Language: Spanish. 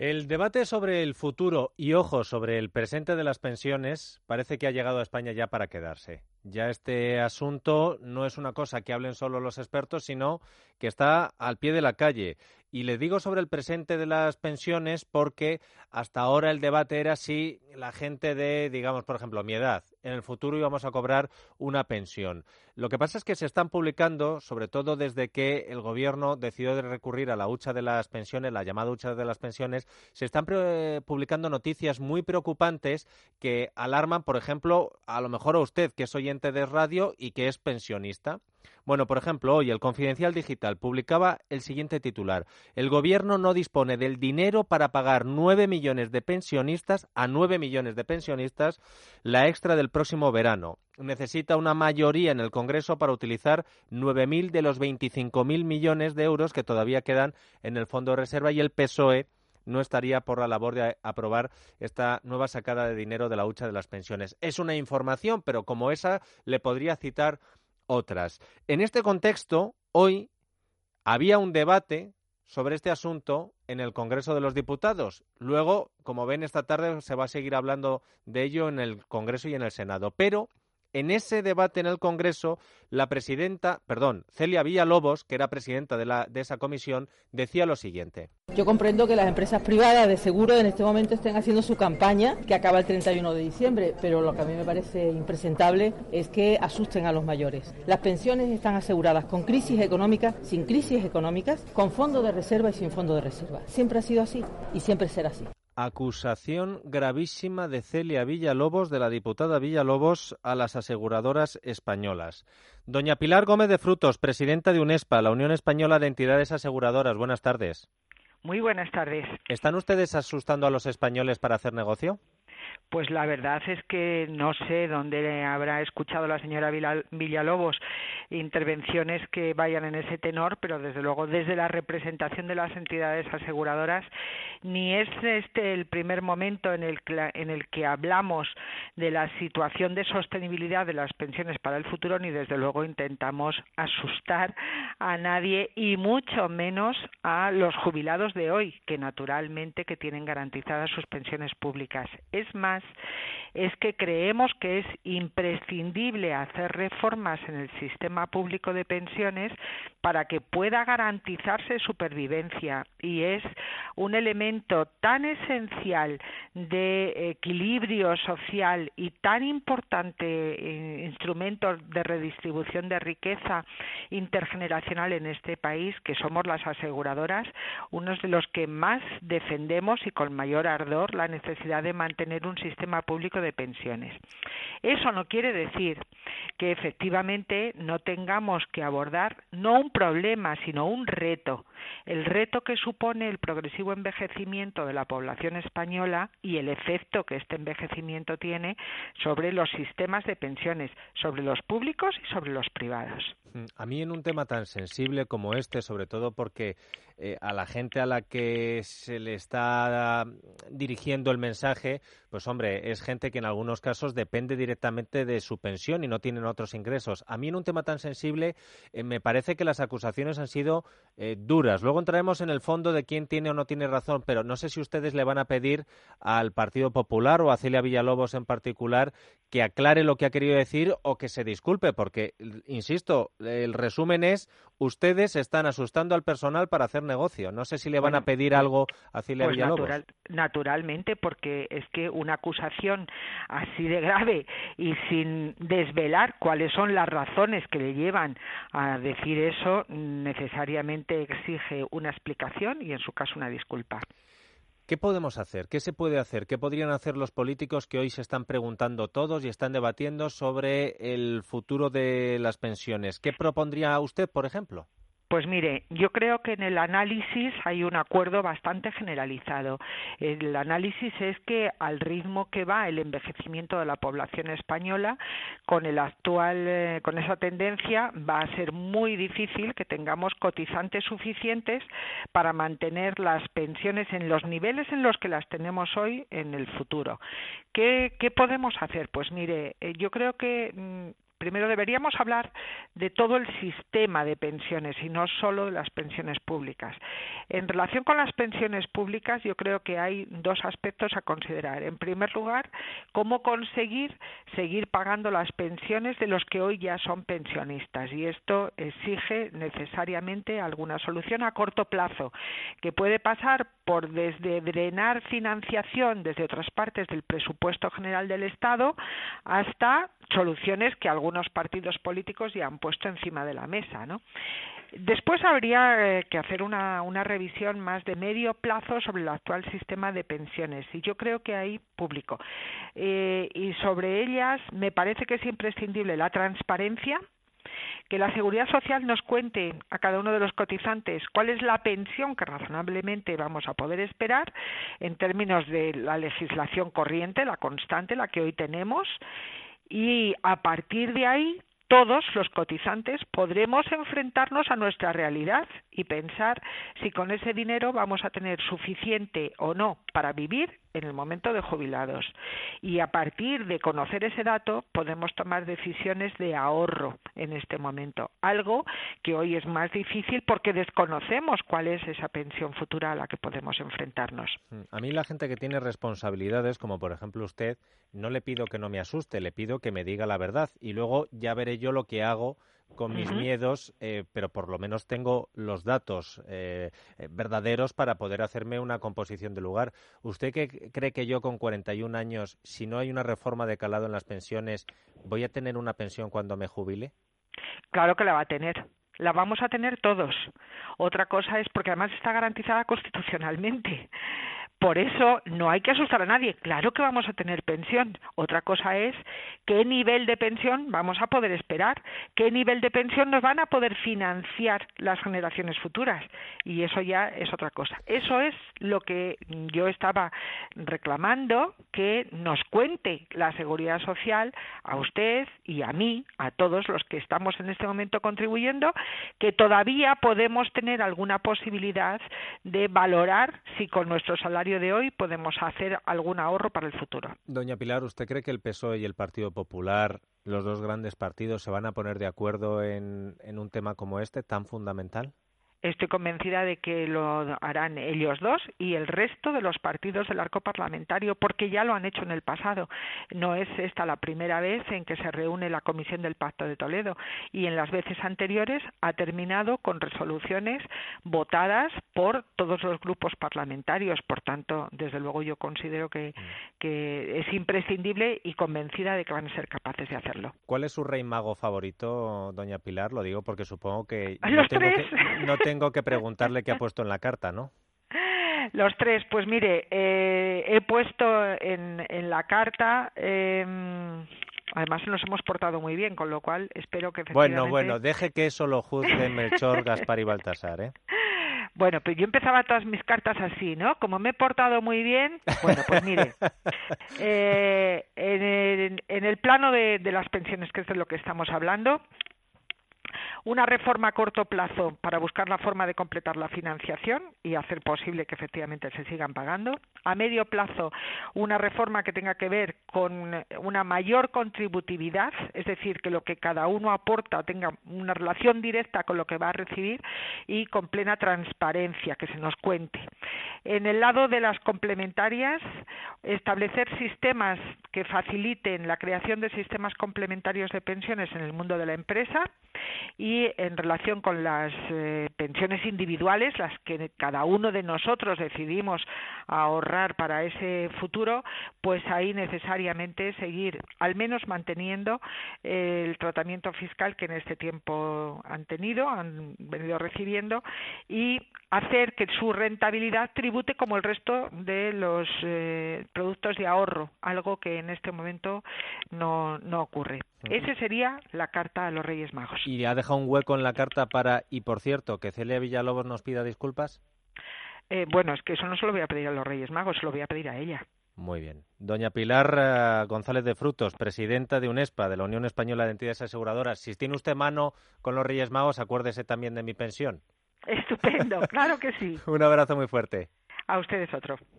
El debate sobre el futuro y, ojo, sobre el presente de las pensiones parece que ha llegado a España ya para quedarse. Ya este asunto no es una cosa que hablen solo los expertos, sino que está al pie de la calle. Y le digo sobre el presente de las pensiones porque hasta ahora el debate era si la gente de, digamos, por ejemplo, mi edad, en el futuro íbamos a cobrar una pensión. Lo que pasa es que se están publicando, sobre todo desde que el Gobierno decidió de recurrir a la hucha de las pensiones, la llamada hucha de las pensiones, se están publicando noticias muy preocupantes que alarman, por ejemplo, a lo mejor a usted, que es oyente de radio y que es pensionista. Bueno, por ejemplo, hoy el Confidencial Digital publicaba el siguiente titular: el Gobierno no dispone del dinero para pagar 9 millones de pensionistas a 9 millones de pensionistas la extra del próximo verano. Necesita una mayoría en el Congreso para utilizar 9.000 de los 25.000 millones de euros que todavía quedan en el Fondo de Reserva, y el PSOE no estaría por la labor de aprobar esta nueva sacada de dinero de la hucha de las pensiones. Es una información, pero como esa le podría citar otras. En este contexto, hoy había un debate sobre este asunto en el Congreso de los Diputados. Luego, como ven, esta tarde se va a seguir hablando de ello en el Congreso y en el Senado. Pero en ese debate en el Congreso, Celia Villalobos, que era presidenta de esa comisión, decía lo siguiente. Yo comprendo que las empresas privadas de seguro en este momento estén haciendo su campaña, que acaba el 31 de diciembre, pero lo que a mí me parece impresentable es que asusten a los mayores. Las pensiones están aseguradas con crisis económicas, sin crisis económicas, con fondo de reserva y sin fondo de reserva. Siempre ha sido así y siempre será así. Acusación gravísima de Celia Villalobos, de la diputada Villalobos, a las aseguradoras españolas. Doña Pilar Gómez de Frutos, presidenta de UNESPA, la Unión Española de Entidades Aseguradoras. Buenas tardes. Muy buenas tardes. ¿Están ustedes asustando a los españoles para hacer negocio? Pues la verdad es que no sé dónde habrá escuchado la señora Villalobos intervenciones que vayan en ese tenor, pero desde luego desde la representación de las entidades aseguradoras ni es este el primer momento en el que hablamos de la situación de sostenibilidad de las pensiones para el futuro, ni desde luego intentamos asustar a nadie y mucho menos a los jubilados de hoy, que naturalmente que tienen garantizadas sus pensiones públicas. Es más, es que creemos que es imprescindible hacer reformas en el sistema público de pensiones para que pueda garantizarse supervivencia, y es un elemento tan esencial de equilibrio social y tan importante instrumento de redistribución de riqueza intergeneracional en este país, que somos las aseguradoras unos de los que más defendemos y con mayor ardor la necesidad de mantener un sistema público de pensiones. Eso no quiere decir que efectivamente no tengamos que abordar no un problema, sino un reto. El reto que supone el progresivo envejecimiento de la población española y el efecto que este envejecimiento tiene sobre los sistemas de pensiones, sobre los públicos y sobre los privados. A mí en un tema tan sensible como este, sobre todo porque a la gente a la que se le está dirigiendo el mensaje, pues hombre, es gente que en algunos casos depende directamente de su pensión y no tienen otros ingresos. A mí en un tema tan sensible me parece que las acusaciones han sido duras. Luego entraremos en el fondo de quién tiene o no tiene razón, pero no sé si ustedes le van a pedir al Partido Popular o a Celia Villalobos en particular que aclare lo que ha querido decir o que se disculpe, porque, insisto, el resumen es: ustedes están asustando al personal para hacer negocio. No sé si le van a pedir algo a Celia Villalobos. Naturalmente, porque es que una acusación así de grave y sin desvelar cuáles son las razones que le llevan a decir eso, necesariamente exige una explicación y, en su caso, una disculpa. ¿Qué podemos hacer? ¿Qué se puede hacer? ¿Qué podrían hacer los políticos que hoy se están preguntando todos y están debatiendo sobre el futuro de las pensiones? ¿Qué propondría usted, por ejemplo? Pues mire, yo creo que en el análisis hay un acuerdo bastante generalizado. El análisis es que al ritmo que va el envejecimiento de la población española, con esa tendencia va a ser muy difícil que tengamos cotizantes suficientes para mantener las pensiones en los niveles en los que las tenemos hoy en el futuro. ¿Qué podemos hacer? Pues mire, yo creo que Primero deberíamos hablar de todo el sistema de pensiones y no solo de las pensiones públicas. En relación con las pensiones públicas, yo creo que hay dos aspectos a considerar. En primer lugar, cómo conseguir seguir pagando las pensiones de los que hoy ya son pensionistas, y esto exige necesariamente alguna solución a corto plazo, que puede pasar por desde drenar financiación desde otras partes del presupuesto general del Estado hasta soluciones que algunos partidos políticos ya han puesto encima de la mesa, ¿no? Después habría que hacer una revisión más de medio plazo sobre el actual sistema de pensiones, y yo creo que hay público. Y sobre ellas me parece que es imprescindible la transparencia, que la Seguridad Social nos cuente a cada uno de los cotizantes cuál es la pensión que razonablemente vamos a poder esperar en términos de la legislación corriente, la constante, la que hoy tenemos, y a partir de ahí todos los cotizantes podremos enfrentarnos a nuestra realidad y pensar si con ese dinero vamos a tener suficiente o no para vivir en el momento de jubilados. Y a partir de conocer ese dato podemos tomar decisiones de ahorro en este momento, algo que hoy es más difícil porque desconocemos cuál es esa pensión futura a la que podemos enfrentarnos. A mí la gente que tiene responsabilidades, como por ejemplo usted, no le pido que no me asuste, le pido que me diga la verdad y luego ya veré yo lo que hago con mis miedos, pero por lo menos tengo los datos verdaderos para poder hacerme una composición de lugar. ¿Usted qué cree que yo con 41 años, si no hay una reforma de calado en las pensiones, voy a tener una pensión cuando me jubile? Claro que la va a tener. La vamos a tener todos. Otra cosa es porque además está garantizada constitucionalmente. Por eso no hay que asustar a nadie. Claro que vamos a tener pensión. Otra cosa es qué nivel de pensión vamos a poder esperar, qué nivel de pensión nos van a poder financiar las generaciones futuras. Y eso ya es otra cosa. Eso es lo que yo estaba reclamando, que nos cuente la Seguridad Social a usted y a mí, a todos los que estamos en este momento contribuyendo, que todavía podemos tener alguna posibilidad de valorar si con nuestro salario de hoy podemos hacer algún ahorro para el futuro. Doña Pilar, ¿usted cree que el PSOE y el Partido Popular, los dos grandes partidos, se van a poner de acuerdo en un tema como este tan fundamental? Estoy convencida de que lo harán ellos dos y el resto de los partidos del arco parlamentario, porque ya lo han hecho en el pasado. No es esta la primera vez en que se reúne la Comisión del Pacto de Toledo, y en las veces anteriores ha terminado con resoluciones votadas por todos los grupos parlamentarios. Por tanto, desde luego yo considero que es imprescindible y convencida de que van a ser capaces de hacerlo. ¿Cuál es su rey mago favorito, doña Pilar? Lo digo porque supongo que no tengo que preguntarle qué ha puesto en la carta, ¿no? Los tres, pues mire, he puesto en la carta, además nos hemos portado muy bien, con lo cual espero que efectivamente... Bueno, deje que eso lo juzguen Melchor, Gaspar y Baltasar, ¿eh? Bueno, pues yo empezaba todas mis cartas así, ¿no? Como me he portado muy bien, bueno, pues mire, en el plano de las pensiones, que es de lo que estamos hablando, una reforma a corto plazo para buscar la forma de completar la financiación y hacer posible que efectivamente se sigan pagando. A medio plazo, una reforma que tenga que ver con una mayor contributividad, es decir, que lo que cada uno aporta tenga una relación directa con lo que va a recibir y con plena transparencia, que se nos cuente. En el lado de las complementarias, establecer sistemas que faciliten la creación de sistemas complementarios de pensiones en el mundo de la empresa, y en relación con las pensiones individuales, las que cada uno de nosotros decidimos ahorrar para ese futuro, pues ahí necesariamente seguir al menos manteniendo el tratamiento fiscal que en este tiempo han venido recibiendo, y hacer que su rentabilidad tribute como el resto de los productos de ahorro, algo que en este momento no ocurre. Esa sería la carta a los Reyes Magos. ¿Y ha dejado un hueco en la carta para, y por cierto, que Celia Villalobos nos pida disculpas? Bueno, es que eso no se lo voy a pedir a los Reyes Magos, se lo voy a pedir a ella. Muy bien. Doña Pilar González de Frutos, presidenta de UNESPA, de la Unión Española de Entidades Aseguradoras. Si tiene usted mano con los Reyes Magos, acuérdese también de mi pensión. Estupendo, claro que sí. Un abrazo muy fuerte. A ustedes otro.